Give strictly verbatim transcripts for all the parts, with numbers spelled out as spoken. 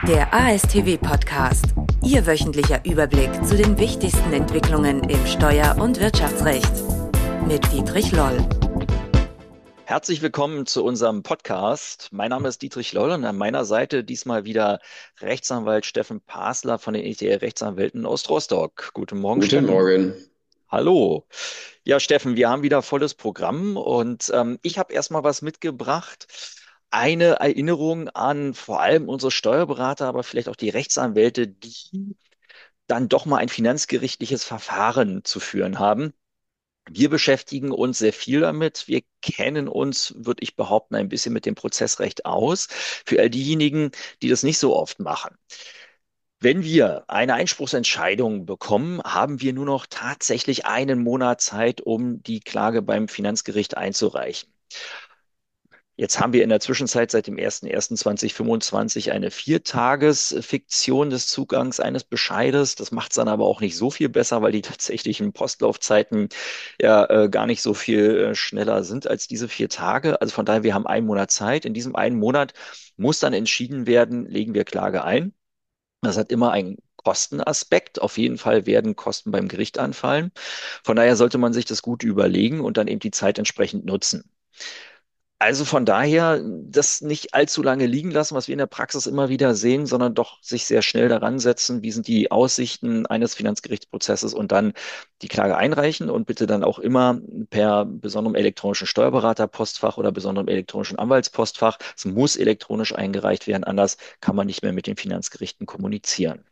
Der A S T W-Podcast. Ihr wöchentlicher Überblick zu den wichtigsten Entwicklungen im Steuer- und Wirtschaftsrecht. Mit Dietrich Loll. Herzlich willkommen zu unserem Podcast. Mein Name ist Dietrich Loll und an meiner Seite diesmal wieder Rechtsanwalt Steffen Pasler von den E T L-Rechtsanwälten aus Rostock. Guten Morgen, Guten Steffen. Morgen. Hallo. Ja, Steffen, wir haben wieder volles Programm und ähm, ich habe erstmal was mitgebracht. Eine Erinnerung an vor allem unsere Steuerberater, aber vielleicht auch die Rechtsanwälte, die dann doch mal ein finanzgerichtliches Verfahren zu führen haben. Wir beschäftigen uns sehr viel damit. Wir kennen uns, würde ich behaupten, ein bisschen mit dem Prozessrecht aus. Für all diejenigen, die das nicht so oft machen. Wenn wir eine Einspruchsentscheidung bekommen, haben wir nur noch tatsächlich einen Monat Zeit, um die Klage beim Finanzgericht einzureichen. Jetzt haben wir in der Zwischenzeit seit dem ersten ersten zweitausendfünfundzwanzig eine Viertagesfiktion des Zugangs eines Bescheides. Das macht es dann aber auch nicht so viel besser, weil die tatsächlichen Postlaufzeiten ja äh, gar nicht so viel äh, schneller sind als diese vier Tage. Also von daher, wir haben einen Monat Zeit. In diesem einen Monat muss dann entschieden werden, legen wir Klage ein. Das hat immer einen Kostenaspekt. Auf jeden Fall werden Kosten beim Gericht anfallen. Von daher sollte man sich das gut überlegen und dann eben die Zeit entsprechend nutzen. Also von daher, das nicht allzu lange liegen lassen, was wir in der Praxis immer wieder sehen, sondern doch sich sehr schnell daran setzen, wie sind die Aussichten eines Finanzgerichtsprozesses und dann die Klage einreichen und bitte dann auch immer per besonderem elektronischen Steuerberaterpostfach oder besonderem elektronischen Anwaltspostfach. Es muss elektronisch eingereicht werden, anders kann man nicht mehr mit den Finanzgerichten kommunizieren.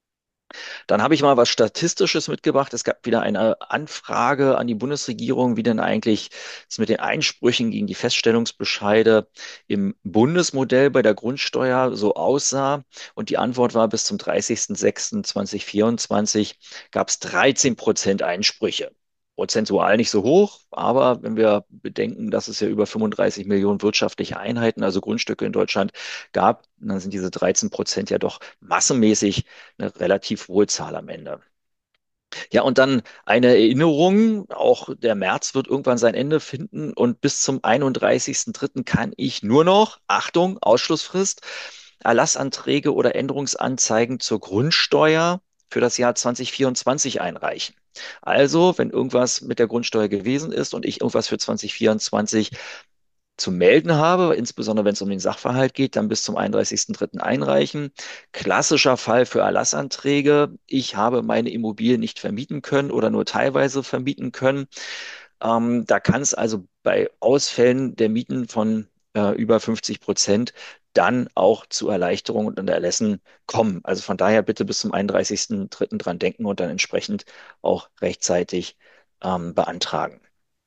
Dann habe ich mal was Statistisches mitgebracht. Es gab wieder eine Anfrage an die Bundesregierung, wie denn eigentlich es mit den Einsprüchen gegen die Feststellungsbescheide im Bundesmodell bei der Grundsteuer so aussah. Und die Antwort war, bis zum dreißigsten sechsten zweitausendvierundzwanzig gab es dreizehn Prozent Einsprüche. Prozentual nicht so hoch, aber wenn wir bedenken, dass es ja über fünfunddreißig Millionen wirtschaftliche Einheiten, also Grundstücke in Deutschland gab, dann sind diese dreizehn Prozent ja doch massenmäßig eine relativ hohe Zahl am Ende. Ja, und dann eine Erinnerung, auch der März wird irgendwann sein Ende finden und bis zum einunddreißigsten dritten kann ich nur noch, Achtung, Ausschlussfrist, Erlassanträge oder Änderungsanzeigen zur Grundsteuer für das Jahr zweitausendvierundzwanzig einreichen. Also, wenn irgendwas mit der Grundsteuer gewesen ist und ich irgendwas für zweitausendvierundzwanzig zu melden habe, insbesondere wenn es um den Sachverhalt geht, dann bis zum einunddreißigsten dritten einreichen. Klassischer Fall für Erlassanträge. Ich habe meine Immobilie nicht vermieten können oder nur teilweise vermieten können. Ähm, da kann es also bei Ausfällen der Mieten von äh, über fünfzig Prozent dann auch zu Erleichterungen und Erlässen kommen. Also von daher bitte bis zum einunddreißigsten dritten dran denken und dann entsprechend auch rechtzeitig ähm, beantragen.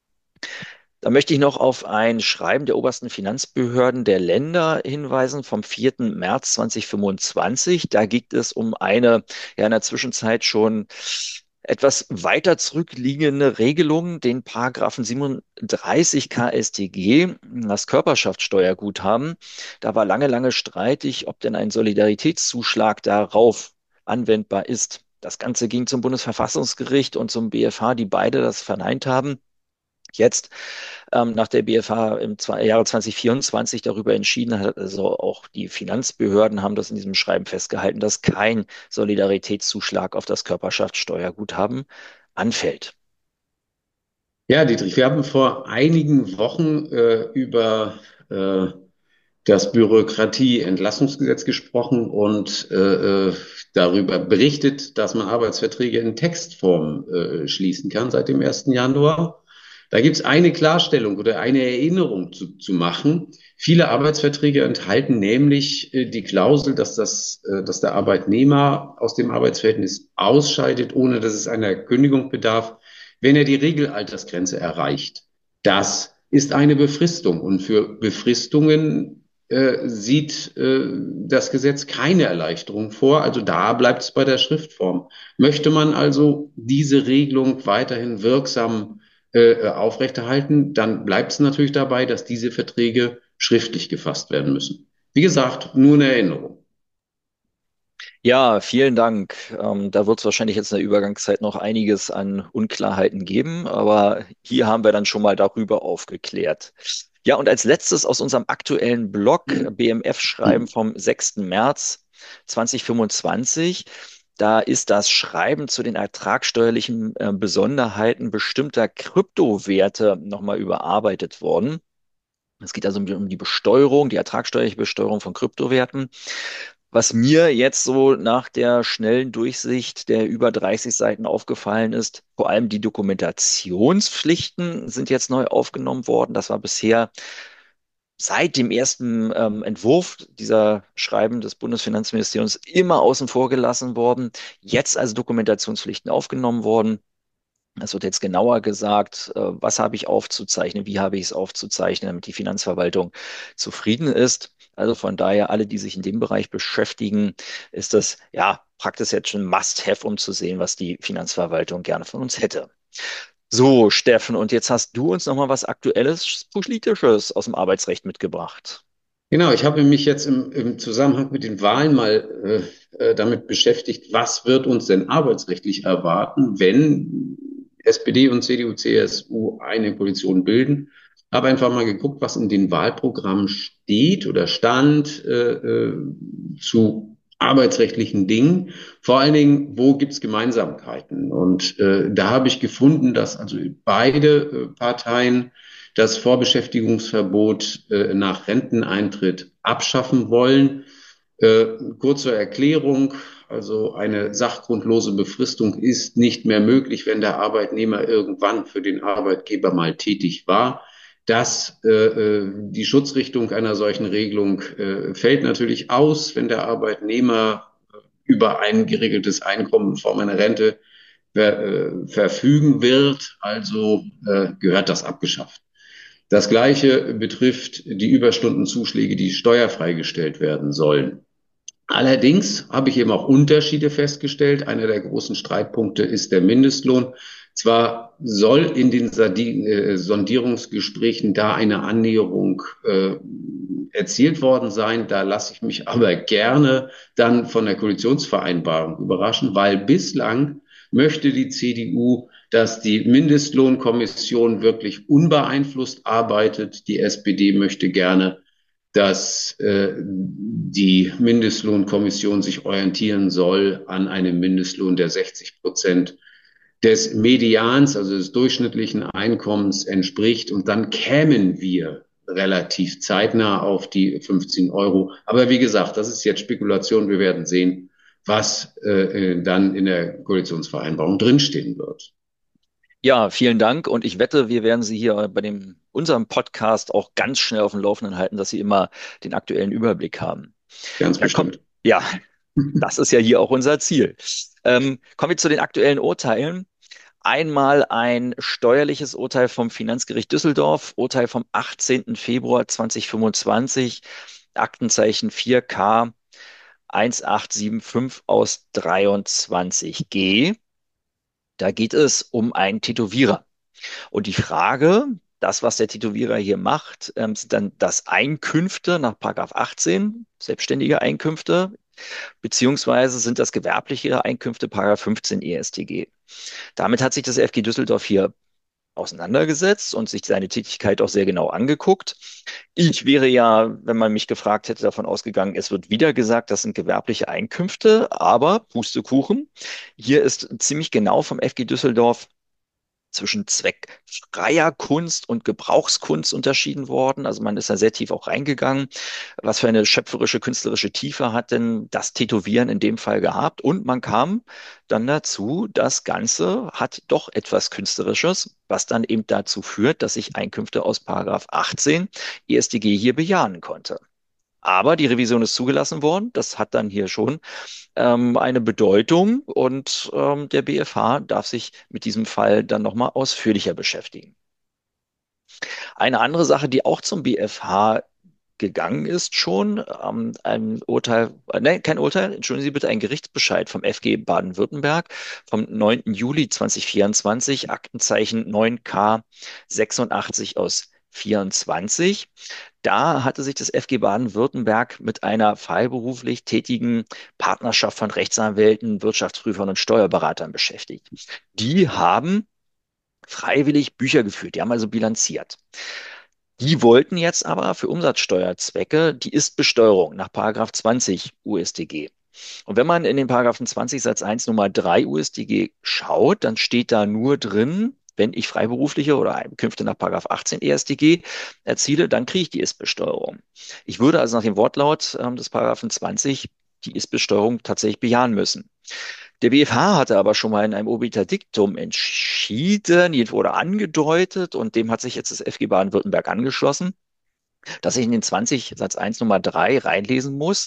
Da möchte ich noch auf ein Schreiben der obersten Finanzbehörden der Länder hinweisen vom vierten März zweitausendfünfundzwanzig. Da geht es um eine ja in der Zwischenzeit schon etwas weiter zurückliegende Regelung, den Paragraphen siebenunddreißig K S T G, das Körperschaftssteuerguthaben. Da war lange, lange streitig, ob denn ein Solidaritätszuschlag darauf anwendbar ist. Das Ganze ging zum Bundesverfassungsgericht und zum B F H, die beide das verneint haben. Jetzt, ähm, nach der B F H im zwei, Jahre zweitausendvierundzwanzig darüber entschieden hat, also auch die Finanzbehörden haben das in diesem Schreiben festgehalten, dass kein Solidaritätszuschlag auf das Körperschaftssteuerguthaben anfällt. Ja, Dietrich, wir haben vor einigen Wochen äh, über äh, das Bürokratie-Entlastungsgesetz gesprochen und äh, äh, darüber berichtet, dass man Arbeitsverträge in Textform äh, schließen kann seit dem ersten Januar. Da gibt es eine Klarstellung oder eine Erinnerung zu, zu machen. Viele Arbeitsverträge enthalten nämlich äh, die Klausel, dass das, äh, dass der Arbeitnehmer aus dem Arbeitsverhältnis ausscheidet, ohne dass es einer Kündigung bedarf, wenn er die Regelaltersgrenze erreicht. Das ist eine Befristung und für Befristungen äh, sieht äh, das Gesetz keine Erleichterung vor. Also da bleibt es bei der Schriftform. Möchte man also diese Regelung weiterhin wirksam äh, aufrechterhalten, dann bleibt es natürlich dabei, dass diese Verträge schriftlich gefasst werden müssen. Wie gesagt, nur eine Erinnerung. Ja, vielen Dank. Ähm, da wird es wahrscheinlich jetzt in der Übergangszeit noch einiges an Unklarheiten geben, aber hier haben wir dann schon mal darüber aufgeklärt. Ja, und als letztes aus unserem aktuellen Blog B M F-Schreiben vom sechsten März. zwanzig fünfundzwanzig. Da ist das Schreiben zu den ertragssteuerlichen äh, Besonderheiten bestimmter Kryptowerte nochmal überarbeitet worden. Es geht also um die, um die Besteuerung, die ertragssteuerliche Besteuerung von Kryptowerten. Was mir jetzt so nach der schnellen Durchsicht der über dreißig Seiten aufgefallen ist, vor allem die Dokumentationspflichten sind jetzt neu aufgenommen worden. Das war bisher seit dem ersten ähm, Entwurf dieser Schreiben des Bundesfinanzministeriums immer außen vor gelassen worden. Jetzt also Dokumentationspflichten aufgenommen worden. Es wird jetzt genauer gesagt, äh, was habe ich aufzuzeichnen, wie habe ich es aufzuzeichnen, damit die Finanzverwaltung zufrieden ist. Also von daher, alle, die sich in dem Bereich beschäftigen, ist das ja praktisch jetzt schon Must-have, um zu sehen, was die Finanzverwaltung gerne von uns hätte. So, Steffen, und jetzt hast du uns nochmal was Aktuelles, Politisches aus dem Arbeitsrecht mitgebracht. Genau, ich habe mich jetzt im, im Zusammenhang mit den Wahlen mal äh, äh, damit beschäftigt, was wird uns denn arbeitsrechtlich erwarten, wenn S P D und C D U, C S U eine Koalition bilden. Habe einfach mal geguckt, was in den Wahlprogrammen steht oder stand äh, äh, zu arbeitsrechtlichen Dingen. Vor allen Dingen, wo gibt's Gemeinsamkeiten? Und äh, da habe ich gefunden, dass also beide äh, Parteien das Vorbeschäftigungsverbot äh, nach Renteneintritt abschaffen wollen. Äh, kurze Erklärung, also eine sachgrundlose Befristung ist nicht mehr möglich, wenn der Arbeitnehmer irgendwann für den Arbeitgeber mal tätig war. Das, äh, die Schutzrichtung einer solchen Regelung äh, fällt natürlich aus, wenn der Arbeitnehmer über ein geregeltes Einkommen in Form einer Rente ver, äh, verfügen wird. Also äh, gehört das abgeschafft. Das Gleiche betrifft die Überstundenzuschläge, die steuerfrei gestellt werden sollen. Allerdings habe ich eben auch Unterschiede festgestellt. Einer der großen Streitpunkte ist der Mindestlohn. Zwar soll in den Sondierungsgesprächen da eine Annäherung äh, erzielt worden sein, da lasse ich mich aber gerne dann von der Koalitionsvereinbarung überraschen, weil bislang möchte die C D U, dass die Mindestlohnkommission wirklich unbeeinflusst arbeitet. Die S P D möchte gerne, dass äh, die Mindestlohnkommission sich orientieren soll an einem Mindestlohn, der sechzig Prozent des Medians, also des durchschnittlichen Einkommens entspricht. Und dann kämen wir relativ zeitnah auf die fünfzehn Euro. Aber wie gesagt, das ist jetzt Spekulation. Wir werden sehen, was äh, dann in der Koalitionsvereinbarung drinstehen wird. Ja, vielen Dank. Und ich wette, wir werden Sie hier bei dem, unserem Podcast auch ganz schnell auf dem Laufenden halten, dass Sie immer den aktuellen Überblick haben. Ganz Ja, komm, bestimmt. ja, das ist ja hier auch unser Ziel. Ähm, kommen wir zu den aktuellen Urteilen. Einmal ein steuerliches Urteil vom Finanzgericht Düsseldorf, Urteil vom achtzehnten Februar zweitausendfünfundzwanzig, Aktenzeichen vier K acht sieben fünf aus dreiundzwanzig G. Da geht es um einen Tätowierer. Und die Frage, das, was der Tätowierer hier macht, ähm, sind dann das Einkünfte nach Paragraph achtzehn, selbstständige Einkünfte, beziehungsweise sind das gewerbliche Einkünfte, Paragraph fünfzehn E S T G. Damit hat sich das F G Düsseldorf hier auseinandergesetzt und sich seine Tätigkeit auch sehr genau angeguckt. Ich wäre ja, wenn man mich gefragt hätte, davon ausgegangen, es wird wieder gesagt, das sind gewerbliche Einkünfte, aber Pustekuchen. Hier ist ziemlich genau vom F G Düsseldorf zwischen zweckfreier Kunst und Gebrauchskunst unterschieden worden. Also man ist da sehr tief auch reingegangen. Was für eine schöpferische, künstlerische Tiefe hat denn das Tätowieren in dem Fall gehabt? Und man kam dann dazu, das Ganze hat doch etwas Künstlerisches, was dann eben dazu führt, dass ich Einkünfte aus Paragraph achtzehn E S tG hier bejahen konnte. Aber die Revision ist zugelassen worden. Das hat dann hier schon ähm, eine Bedeutung und ähm, der B F H darf sich mit diesem Fall dann nochmal ausführlicher beschäftigen. Eine andere Sache, die auch zum B F H gegangen ist schon, ähm, ein Urteil, äh, nein, kein Urteil, entschuldigen Sie bitte, ein Gerichtsbescheid vom F G Baden-Württemberg vom neunten Juli zweitausendvierundzwanzig, Aktenzeichen neun K sechsundachtzig aus vierundzwanzig. Da hatte sich das F G Baden-Württemberg mit einer freiberuflich tätigen Partnerschaft von Rechtsanwälten, Wirtschaftsprüfern und Steuerberatern beschäftigt. Die haben freiwillig Bücher geführt, die haben also bilanziert. Die wollten jetzt aber für Umsatzsteuerzwecke die Ist-Besteuerung nach Paragraph zwanzig U S D G. Und wenn man in den Paragraphen zwanzig Satz eins Nummer drei U S D G schaut, dann steht da nur drin, wenn ich freiberufliche oder Einkünfte nach Paragraph achtzehn E S D G erziele, dann kriege ich die Ist-Besteuerung. Ich würde also nach dem Wortlaut ähm, des Paragraphen zwanzig die Ist-Besteuerung tatsächlich bejahen müssen. Der B F H hatte aber schon mal in einem Obiter Dictum entschieden oder angedeutet, und dem hat sich jetzt das F G Baden-Württemberg angeschlossen, dass ich in den zwanzig Satz eins Nummer drei reinlesen muss.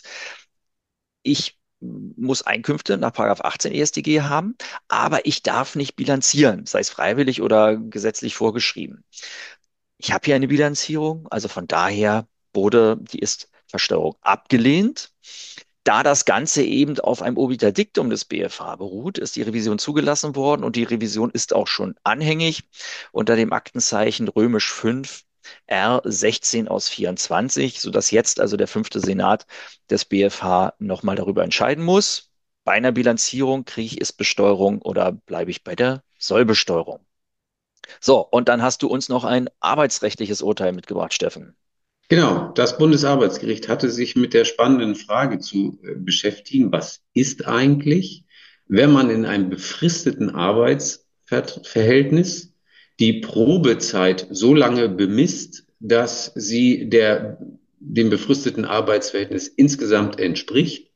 Ich muss Einkünfte nach Paragraph achtzehn E S D G haben, aber ich darf nicht bilanzieren, sei es freiwillig oder gesetzlich vorgeschrieben. Ich habe hier eine Bilanzierung, also von daher wurde die Ist-Versteuerung abgelehnt. Da das Ganze eben auf einem Obiter Dictum des B F H beruht, ist die Revision zugelassen worden, und die Revision ist auch schon anhängig unter dem Aktenzeichen römisch fünf R sechzehn aus vierundzwanzig, sodass jetzt also der fünfte Senat des B F H nochmal darüber entscheiden muss. Bei einer Bilanzierung kriege ich Ist-Besteuerung oder bleibe ich bei der Sollbesteuerung? So, und dann hast du uns noch ein arbeitsrechtliches Urteil mitgebracht, Steffen. Genau, das Bundesarbeitsgericht hatte sich mit der spannenden Frage zu äh, beschäftigen, was ist eigentlich, wenn man in einem befristeten Arbeitsverhältnis die Probezeit so lange bemisst, dass sie der, dem befristeten Arbeitsverhältnis insgesamt entspricht.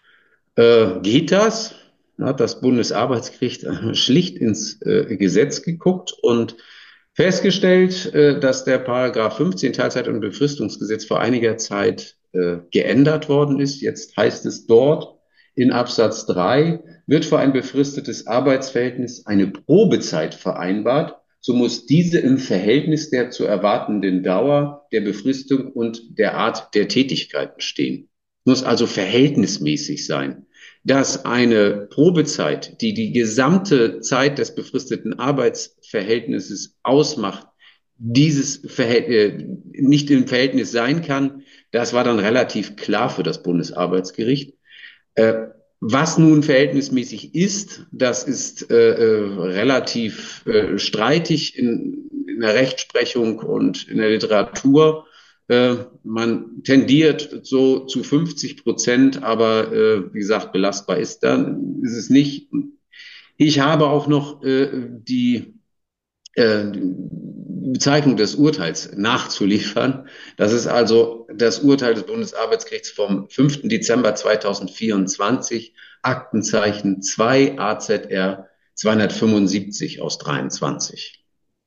Äh, geht das? Da hat das Bundesarbeitsgericht äh, schlicht ins äh, Gesetz geguckt und festgestellt, äh, dass der Paragraph fünfzehn Teilzeit- und Befristungsgesetz vor einiger Zeit äh, geändert worden ist. Jetzt heißt es dort in Absatz drei, wird für ein befristetes Arbeitsverhältnis eine Probezeit vereinbart, so muss diese im Verhältnis der zu erwartenden Dauer der Befristung und der Art der Tätigkeiten stehen. Muss also verhältnismäßig sein. Dass eine Probezeit, die die gesamte Zeit des befristeten Arbeitsverhältnisses ausmacht, dieses Verhältnis, nicht im Verhältnis sein kann, das war dann relativ klar für das Bundesarbeitsgericht. Äh, was nun verhältnismäßig ist, das ist äh, äh, relativ äh, streitig in, in der Rechtsprechung und in der Literatur. Äh, man tendiert so zu fünfzig Prozent, aber äh, wie gesagt, belastbar ist dann ist es nicht. Ich habe auch noch äh, die äh, Bezeichnung des Urteils nachzuliefern. Das ist also das Urteil des Bundesarbeitsgerichts vom fünften Dezember zweitausendvierundzwanzig, Aktenzeichen zwei A Z R zweihundertfünfundsiebzig aus dreiundzwanzig.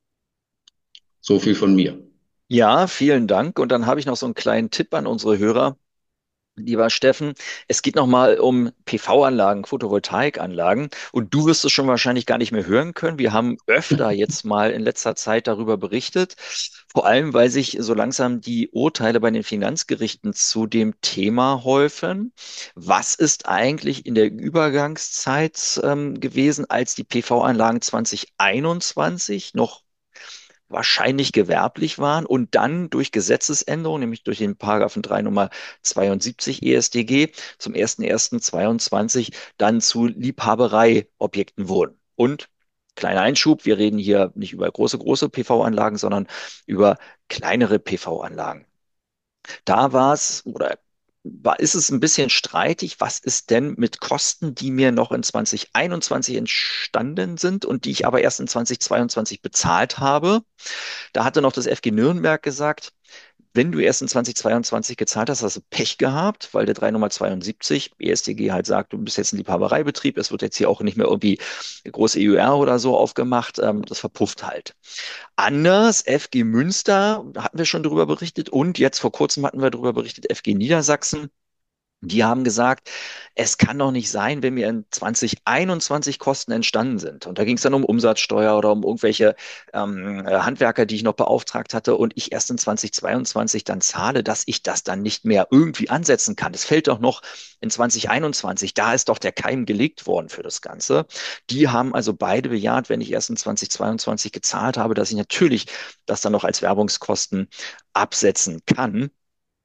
So viel von mir. Ja, vielen Dank. Und dann habe ich noch so einen kleinen Tipp an unsere Hörer. Lieber Steffen, es geht nochmal um P V-Anlagen, Photovoltaikanlagen, und du wirst es schon wahrscheinlich gar nicht mehr hören können. Wir haben öfter jetzt mal in letzter Zeit darüber berichtet, vor allem weil sich so langsam die Urteile bei den Finanzgerichten zu dem Thema häufen. Was ist eigentlich in der Übergangszeit ähm, gewesen, als die P V-Anlagen zwanzig einundzwanzig noch wahrscheinlich gewerblich waren und dann durch Gesetzesänderung, nämlich durch den Paragraphen drei Nummer zweiundsiebzig E S D G zum ersten ersten zweiundzwanzig dann zu Liebhabereiobjekten wurden. Und kleiner Einschub, wir reden hier nicht über große, große P V-Anlagen, sondern über kleinere P V-Anlagen. Da war es oder war, ist es ein bisschen streitig, was ist denn mit Kosten, die mir noch in zwanzig einundzwanzig entstanden sind und die ich aber erst in zwanzig zweiundzwanzig bezahlt habe. Da hatte noch das F G Nürnberg gesagt, wenn du erst in zwanzig zweiundzwanzig gezahlt hast, hast du Pech gehabt, weil der drei Nummer zweiundsiebzig E S D G halt sagt, du bist jetzt ein Liebhabereibetrieb, es wird jetzt hier auch nicht mehr irgendwie groß E U R oder so aufgemacht, ähm, das verpufft halt. Anders, F G Münster, da hatten wir schon drüber berichtet, und jetzt vor kurzem hatten wir darüber berichtet, F G Niedersachsen. Die haben gesagt, es kann doch nicht sein, wenn mir in zwanzig einundzwanzig Kosten entstanden sind. Und da ging es dann um Umsatzsteuer oder um irgendwelche ähm, äh, Handwerker, die ich noch beauftragt hatte, und ich erst in zwanzig zweiundzwanzig dann zahle, dass ich das dann nicht mehr irgendwie ansetzen kann. Das fällt doch noch in zwanzig einundzwanzig. Da ist doch der Keim gelegt worden für das Ganze. Die haben also beide bejaht, wenn ich erst in zwanzig zweiundzwanzig gezahlt habe, dass ich natürlich das dann noch als Werbungskosten absetzen kann.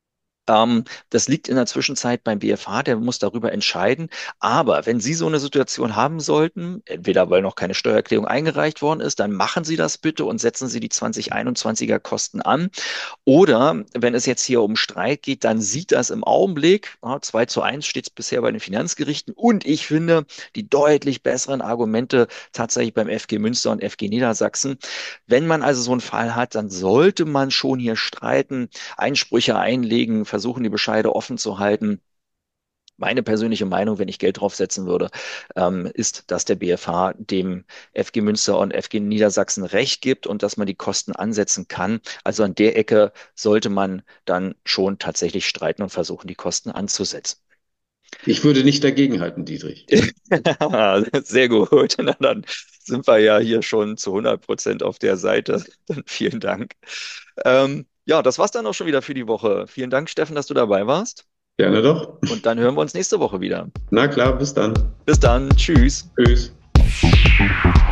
Ähm, das liegt in der Zwischenzeit beim B F H, der muss darüber entscheiden. Aber wenn Sie so eine Situation haben sollten, entweder weil noch keine Steuererklärung eingereicht worden ist, dann machen Sie das bitte und setzen Sie die zwanzig einundzwanziger Kosten an. Oder wenn es jetzt hier um Streit geht, dann sieht das im Augenblick, ja, zwei zu eins steht es bisher bei den Finanzgerichten. Und ich finde die deutlich besseren Argumente tatsächlich beim F G Münster und F G Niedersachsen. Wenn man also so einen Fall hat, dann sollte man schon hier streiten, Einsprüche einlegen, versuchen, die Bescheide offen zu halten. Meine persönliche Meinung, wenn ich Geld draufsetzen würde, ähm, ist, dass der B F H dem F G Münster und F G Niedersachsen Recht gibt und dass man die Kosten ansetzen kann. Also an der Ecke sollte man dann schon tatsächlich streiten und versuchen, die Kosten anzusetzen. Ich würde nicht dagegenhalten, Dietrich. Sehr gut. Na, dann sind wir ja hier schon zu hundert Prozent auf der Seite. Dann vielen Dank. Ähm, ja, das war's dann auch schon wieder für die Woche. Vielen Dank, Steffen, dass du dabei warst. Gerne doch. Und dann hören wir uns nächste Woche wieder. Na klar, bis dann. Bis dann. Tschüss. Tschüss.